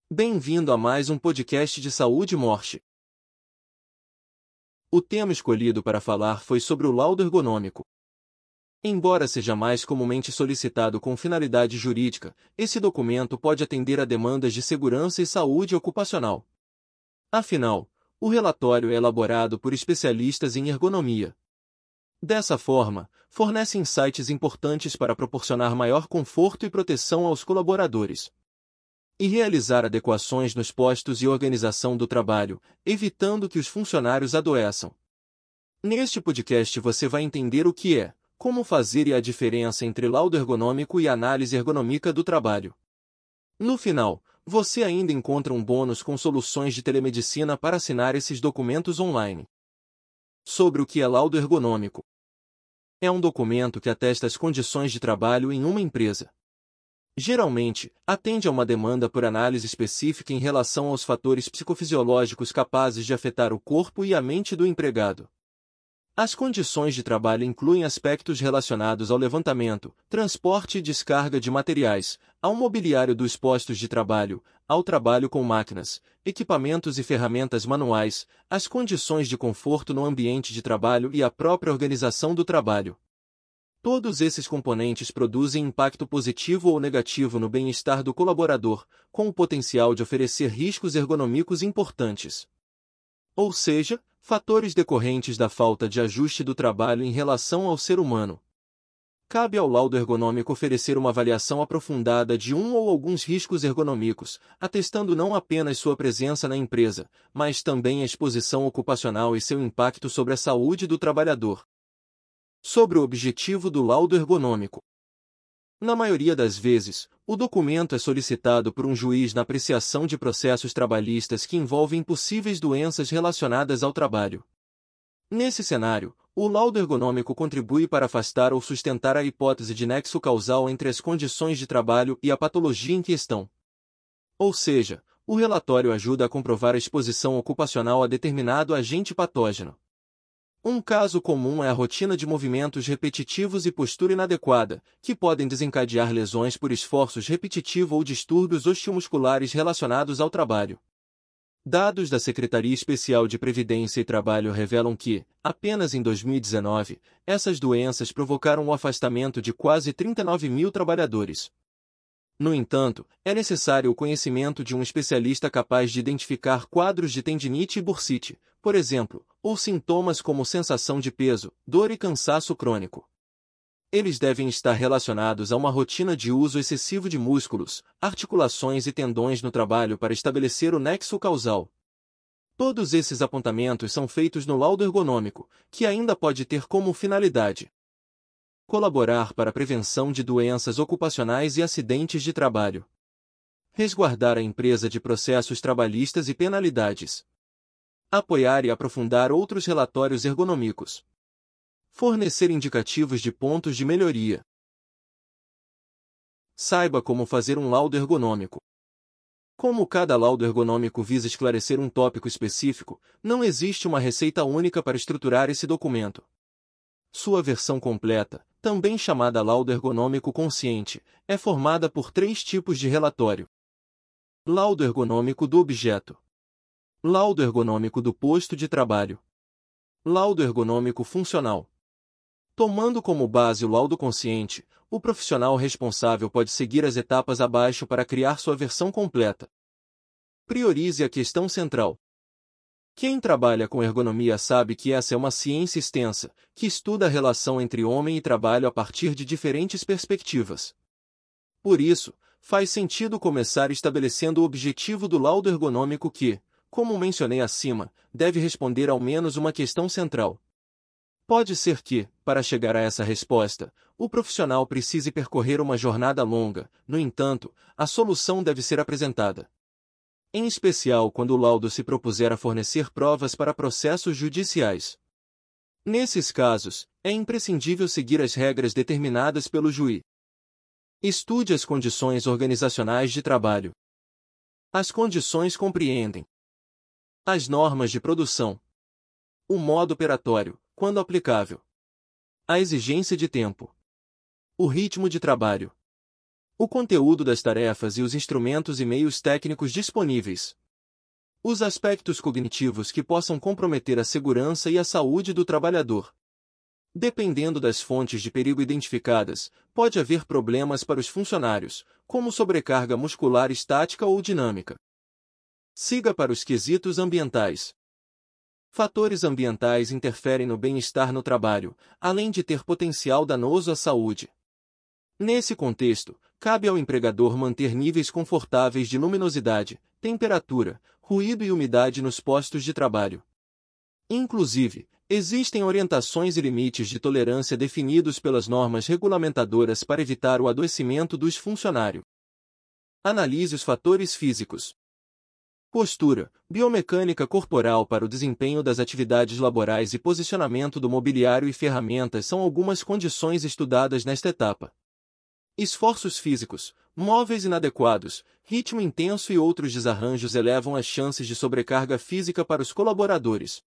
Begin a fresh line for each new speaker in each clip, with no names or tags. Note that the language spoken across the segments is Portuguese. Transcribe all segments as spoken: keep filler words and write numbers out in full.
Bem-vindo a mais um podcast de saúde e morte. O tema escolhido para falar foi sobre o laudo ergonômico. Embora seja mais comumente solicitado com finalidade jurídica, esse documento pode atender a demandas de segurança e saúde ocupacional. Afinal, o relatório é elaborado por especialistas em ergonomia. Dessa forma, fornece insights importantes para proporcionar maior conforto e proteção aos colaboradores e realizar adequações nos postos e organização do trabalho, evitando que os funcionários adoeçam. Neste podcast você vai entender o que é, como fazer e a diferença entre laudo ergonômico e análise ergonômica do trabalho. No final, você ainda encontra um bônus com soluções de telemedicina para assinar esses documentos online. Sobre o que é laudo ergonômico. É um documento que atesta as condições de trabalho em uma empresa. Geralmente, atende a uma demanda por análise específica em relação aos fatores psicofisiológicos capazes de afetar o corpo e a mente do empregado. As condições de trabalho incluem aspectos relacionados ao levantamento, transporte e descarga de materiais, ao mobiliário dos postos de trabalho, ao trabalho com máquinas, equipamentos e ferramentas manuais, as condições de conforto no ambiente de trabalho e a própria organização do trabalho. Todos esses componentes produzem impacto positivo ou negativo no bem-estar do colaborador, com o potencial de oferecer riscos ergonômicos importantes. Ou seja, fatores decorrentes da falta de ajuste do trabalho em relação ao ser humano. Cabe ao laudo ergonômico oferecer uma avaliação aprofundada de um ou alguns riscos ergonômicos, atestando não apenas sua presença na empresa, mas também a exposição ocupacional e seu impacto sobre a saúde do trabalhador. Sobre o objetivo do laudo ergonômico. Na maioria das vezes, o documento é solicitado por um juiz na apreciação de processos trabalhistas que envolvem possíveis doenças relacionadas ao trabalho. Nesse cenário, o laudo ergonômico contribui para afastar ou sustentar a hipótese de nexo causal entre as condições de trabalho e a patologia em questão. Ou seja, o relatório ajuda a comprovar a exposição ocupacional a determinado agente patógeno. Um caso comum é a rotina de movimentos repetitivos e postura inadequada, que podem desencadear lesões por esforços repetitivos ou distúrbios osteomusculares relacionados ao trabalho. Dados da Secretaria Especial de Previdência e Trabalho revelam que, apenas em dois mil e dezenove, essas doenças provocaram o afastamento de quase trinta e nove mil trabalhadores. No entanto, é necessário o conhecimento de um especialista capaz de identificar quadros de tendinite e bursite, por exemplo, ou sintomas como sensação de peso, dor e cansaço crônico. Eles devem estar relacionados a uma rotina de uso excessivo de músculos, articulações e tendões no trabalho para estabelecer o nexo causal. Todos esses apontamentos são feitos no laudo ergonômico, que ainda pode ter como finalidade colaborar para a prevenção de doenças ocupacionais e acidentes de trabalho. Resguardar a empresa de processos trabalhistas e penalidades. Apoiar e aprofundar outros relatórios ergonômicos. Fornecer indicativos de pontos de melhoria. Saiba como fazer um laudo ergonômico. Como cada laudo ergonômico visa esclarecer um tópico específico, não existe uma receita única para estruturar esse documento. Sua versão completa, também chamada laudo ergonômico consciente, é formada por três tipos de relatório. Laudo ergonômico do objeto. Laudo ergonômico do posto de trabalho. Laudo ergonômico funcional. Tomando como base o laudo consciente, o profissional responsável pode seguir as etapas abaixo para criar sua versão completa. Priorize a questão central. Quem trabalha com ergonomia sabe que essa é uma ciência extensa, que estuda a relação entre homem e trabalho a partir de diferentes perspectivas. Por isso, faz sentido começar estabelecendo o objetivo do laudo ergonômico que, como mencionei acima, deve responder ao menos uma questão central. Pode ser que, para chegar a essa resposta, o profissional precise percorrer uma jornada longa, no entanto, a solução deve ser apresentada. Em especial quando o laudo se propuser a fornecer provas para processos judiciais. Nesses casos, é imprescindível seguir as regras determinadas pelo juiz. Estude as condições organizacionais de trabalho. As condições compreendem as normas de produção, o modo operatório, quando aplicável, a exigência de tempo, o ritmo de trabalho, O conteúdo das tarefas e os instrumentos e meios técnicos disponíveis. Os aspectos cognitivos que possam comprometer a segurança e a saúde do trabalhador. Dependendo das fontes de perigo identificadas, pode haver problemas para os funcionários, como sobrecarga muscular estática ou dinâmica. Siga para os quesitos ambientais. Fatores ambientais interferem no bem-estar no trabalho, além de ter potencial danoso à saúde. Nesse contexto, cabe ao empregador manter níveis confortáveis de luminosidade, temperatura, ruído e umidade nos postos de trabalho. Inclusive, existem orientações e limites de tolerância definidos pelas normas regulamentadoras para evitar o adoecimento dos funcionários. Analise os fatores físicos. Postura, biomecânica corporal para o desempenho das atividades laborais e posicionamento do mobiliário e ferramentas são algumas condições estudadas nesta etapa. Esforços físicos, móveis inadequados, ritmo intenso e outros desarranjos elevam as chances de sobrecarga física para os colaboradores.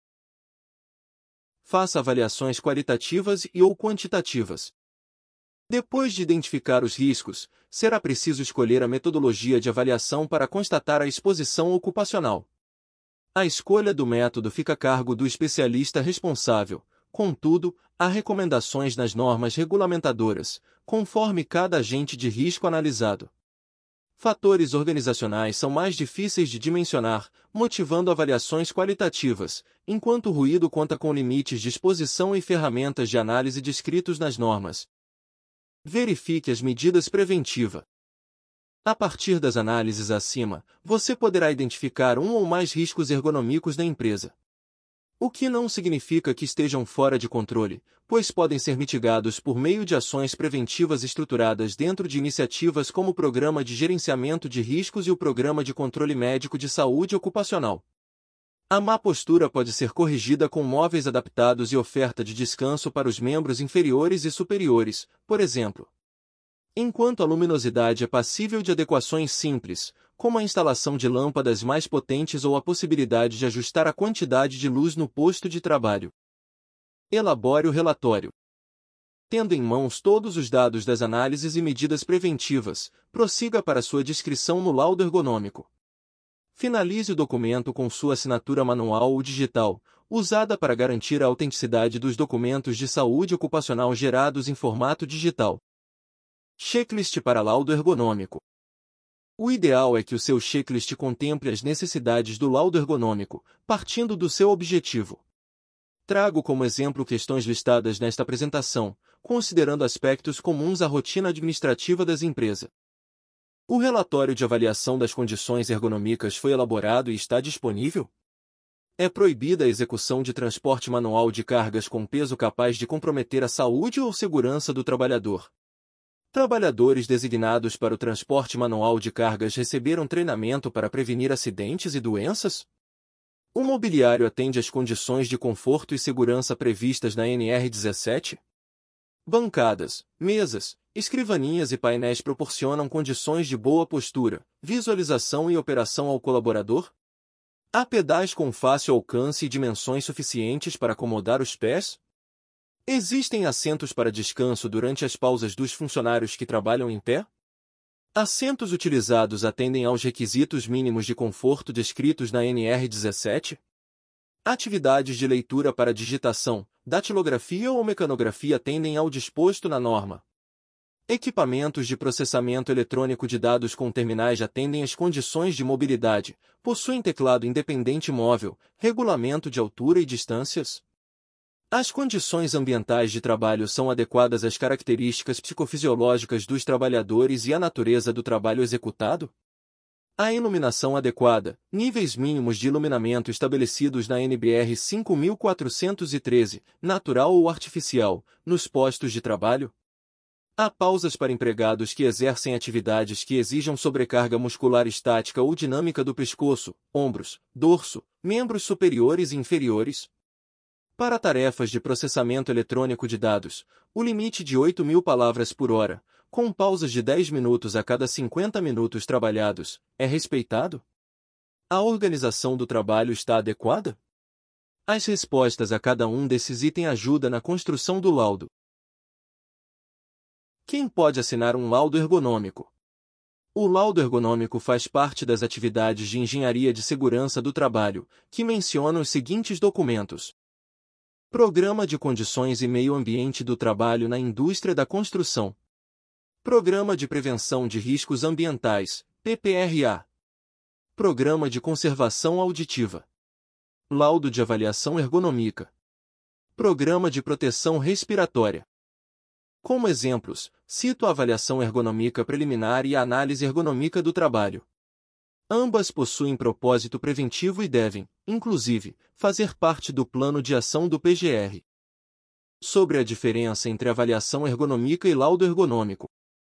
Faça avaliações qualitativas e ou quantitativas. Depois de identificar os riscos, será preciso escolher a metodologia de avaliação para constatar a exposição ocupacional. A escolha do método fica a cargo do especialista responsável, contudo, há recomendações nas normas regulamentadoras, conforme cada agente de risco analisado. Fatores organizacionais são mais difíceis de dimensionar, motivando avaliações qualitativas, enquanto o ruído conta com limites de exposição e ferramentas de análise descritos nas normas. Verifique as medidas preventivas. A partir das análises acima, você poderá identificar um ou mais riscos ergonômicos na empresa. O que não significa que estejam fora de controle, pois podem ser mitigados por meio de ações preventivas estruturadas dentro de iniciativas como o Programa de Gerenciamento de Riscos e o Programa de Controle Médico de Saúde Ocupacional. A má postura pode ser corrigida com móveis adaptados e oferta de descanso para os membros inferiores e superiores, por exemplo. Enquanto a luminosidade é passível de adequações simples, como a instalação de lâmpadas mais potentes ou a possibilidade de ajustar a quantidade de luz no posto de trabalho. Elabore o relatório. Tendo em mãos todos os dados das análises e medidas preventivas, prossiga para sua descrição no laudo ergonômico. Finalize o documento com sua assinatura manual ou digital, usada para garantir a autenticidade dos documentos de saúde ocupacional gerados em formato digital. Checklist para laudo ergonômico. O ideal é que o seu checklist contemple as necessidades do laudo ergonômico, partindo do seu objetivo. Trago como exemplo questões listadas nesta apresentação, considerando aspectos comuns à rotina administrativa das empresas. O relatório de avaliação das condições ergonômicas foi elaborado e está disponível? É proibida a execução de transporte manual de cargas com peso capaz de comprometer a saúde ou segurança do trabalhador. Trabalhadores designados para o transporte manual de cargas receberam treinamento para prevenir acidentes e doenças? O mobiliário atende às condições de conforto e segurança previstas na N R dezessete? Bancadas, mesas, escrivaninhas e painéis proporcionam condições de boa postura, visualização e operação ao colaborador? Há pedais com fácil alcance e dimensões suficientes para acomodar os pés? Existem assentos para descanso durante as pausas dos funcionários que trabalham em pé? Assentos utilizados atendem aos requisitos mínimos de conforto descritos na N R dezessete? Atividades de leitura para digitação, datilografia ou mecanografia atendem ao disposto na norma. Equipamentos de processamento eletrônico de dados com terminais atendem às condições de mobilidade, possuem teclado independente móvel, regulamento de altura e distâncias? As condições ambientais de trabalho são adequadas às características psicofisiológicas dos trabalhadores e à natureza do trabalho executado? A iluminação adequada, níveis mínimos de iluminamento estabelecidos na N B R cinco mil quatrocentos e treze, natural ou artificial, nos postos de trabalho? Há pausas para empregados que exercem atividades que exijam sobrecarga muscular estática ou dinâmica do pescoço, ombros, dorso, membros superiores e inferiores? Para tarefas de processamento eletrônico de dados, o limite de oito mil palavras por hora, com pausas de dez minutos a cada cinquenta minutos trabalhados, é respeitado? A organização do trabalho está adequada? As respostas a cada um desses itens ajudam na construção do laudo. Quem pode assinar um laudo ergonômico? O laudo ergonômico faz parte das atividades de engenharia de segurança do trabalho, que mencionam os seguintes documentos: Programa de Condições e Meio Ambiente do Trabalho na Indústria da Construção. Programa de Prevenção de Riscos Ambientais, P P R A. Programa de Conservação Auditiva. Laudo de Avaliação Ergonômica. Programa de Proteção Respiratória. Como exemplos, cito a avaliação ergonômica preliminar e a análise ergonômica do trabalho. Ambas possuem propósito preventivo e devem, inclusive, fazer parte do plano de ação do P G R. Sobre a diferença entre avaliação ergonômica e laudo ergonômico.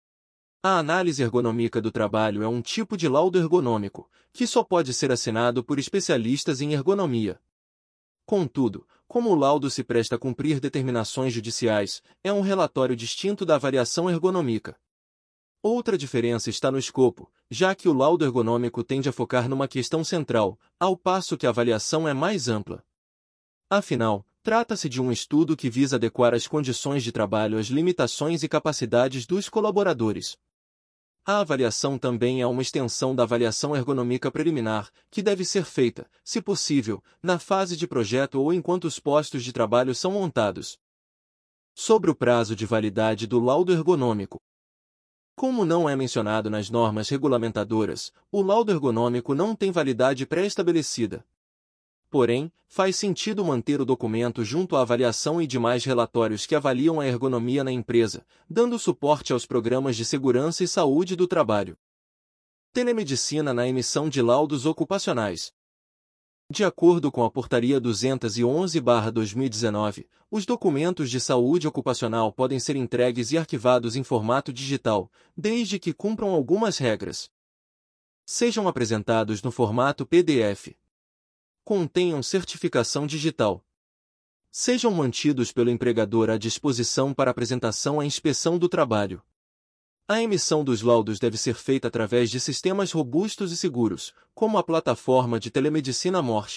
A análise ergonômica do trabalho é um tipo de laudo ergonômico, que só pode ser assinado por especialistas em ergonomia. Contudo, como o laudo se presta a cumprir determinações judiciais, é um relatório distinto da avaliação ergonômica. Outra diferença está no escopo, já que o laudo ergonômico tende a focar numa questão central, ao passo que a avaliação é mais ampla. Afinal, trata-se de um estudo que visa adequar as condições de trabalho às limitações e capacidades dos colaboradores. A avaliação também é uma extensão da avaliação ergonômica preliminar, que deve ser feita, se possível, na fase de projeto ou enquanto os postos de trabalho são montados. Sobre o prazo de validade do laudo ergonômico. Como não é mencionado nas normas regulamentadoras, o laudo ergonômico não tem validade pré-estabelecida. Porém, faz sentido manter o documento junto à avaliação e demais relatórios que avaliam a ergonomia na empresa, dando suporte aos programas de segurança e saúde do trabalho. Telemedicina na emissão de laudos ocupacionais. De acordo com a Portaria duzentos e onze barra dois mil e dezenove, os documentos de saúde ocupacional podem ser entregues e arquivados em formato digital, desde que cumpram algumas regras. Sejam apresentados no formato P D F. Contenham certificação digital. Sejam mantidos pelo empregador à disposição para apresentação à inspeção do trabalho. A emissão dos laudos deve ser feita através de sistemas robustos e seguros, como a plataforma de telemedicina Morse.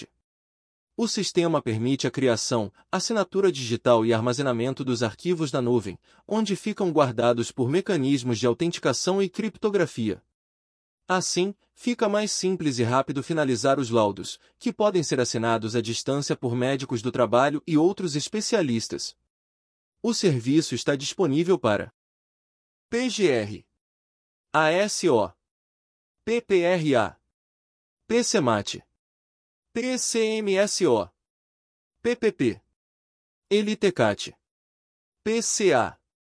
O sistema permite a criação, assinatura digital e armazenamento dos arquivos na nuvem, onde ficam guardados por mecanismos de autenticação e criptografia. Assim, fica mais simples e rápido finalizar os laudos, que podem ser assinados à distância por médicos do trabalho e outros especialistas. O serviço está disponível para P G R, A S O, P P R A, PCMAT, P C M S O, P P P, Elitecat, P C A.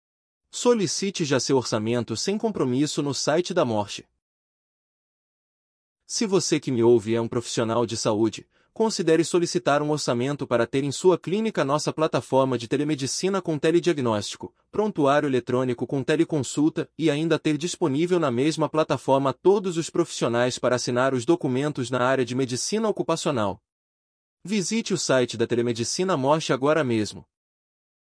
Solicite já seu orçamento sem compromisso no site da Morse. Se você que me ouve é um profissional de saúde, considere solicitar um orçamento para ter em sua clínica nossa plataforma de telemedicina com telediagnóstico, prontuário eletrônico com teleconsulta e ainda ter disponível na mesma plataforma todos os profissionais para assinar os documentos na área de medicina ocupacional. Visite o site da Telemedicina Morse agora mesmo,